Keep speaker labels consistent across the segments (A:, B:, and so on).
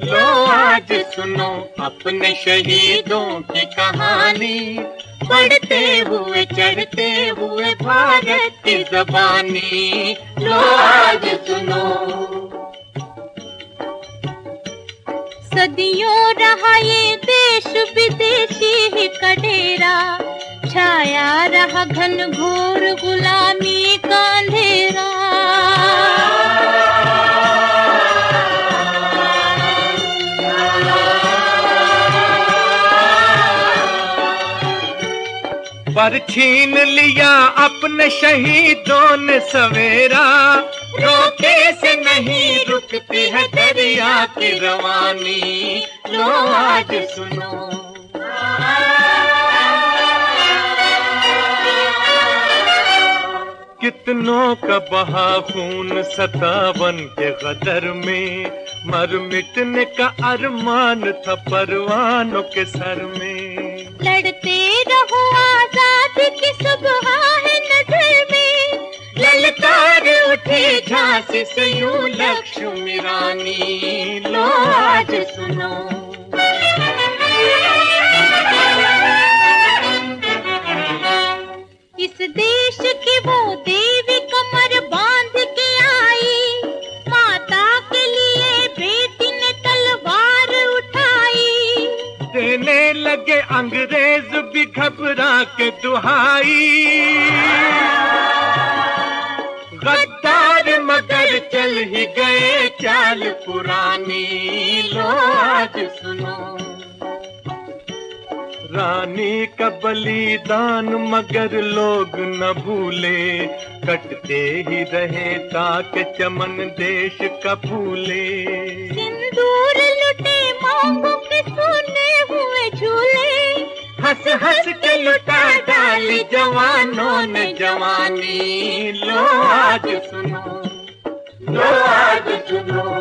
A: लो आज सुनो अपने शहीदों की कहानी, बढ़ते हुए चढ़ते हुए भारत की ज़बानी। लो आज सुनो।
B: सदियों रहा ये देश विदेशी ही का डेरा, छाया रहा घन घोर गुलामी का अंधेरा।
A: पर छीन लिया अपने शहीदों ने सवेरा, रोके से नहीं रुकती है दरिया की रवानी। लो आज सुनो। कितनों का बहा खून 57 के गदर में, मर मिटने का अरमान था परवानों के सर में।
B: लड़ते रहो आजादी की सुबह है नजर में,
A: ललकार उठी झांसी से यूं लक्ष्मी रानी। लो आज सुनो।
B: इस देश की वो देवी कमर बांध के आई, माता के लिए बेटी ने तलवार उठाई।
A: देने लगे अंग्रेज भी घबरा के दुहाई, गद्दार मगर चल ही गए चाल पुरानी। लो आज सुनो। रानी का बलिदान मगर लोग न भूले, कटते ही रहे ताकि चमन देश का फूले।
B: सिंदूर लुटे मांगों के सोने हुए झूले,
A: हंस हंस के लुटा डाली जवानों ने जवानी। लो आज सुनो। लो आज सुनो।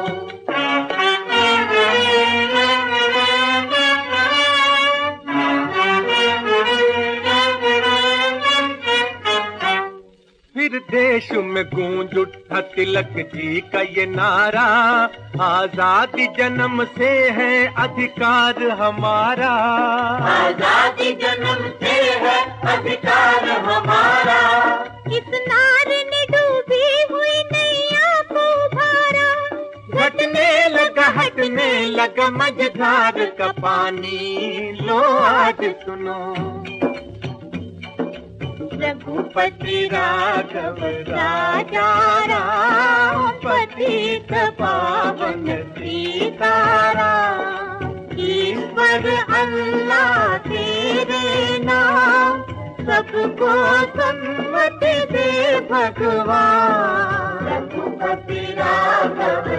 A: फिर देश में गूंज उठा तिलक जी का ये नारा, आजादी जन्म से है अधिकार हमारा। आजादी जन्म से है अधिकार हमारा।
B: इस नारे ने डूबी हुई नैया को उभारा,
A: हटने लगा मझधार का पानी। लो आज सुनो। रघुपति राघव राजा राम, पतित पावन सीताराम। ईश्वर अल्लाह तेरे नाम, सबको सन्मति दे भगवान। रघुपति राघव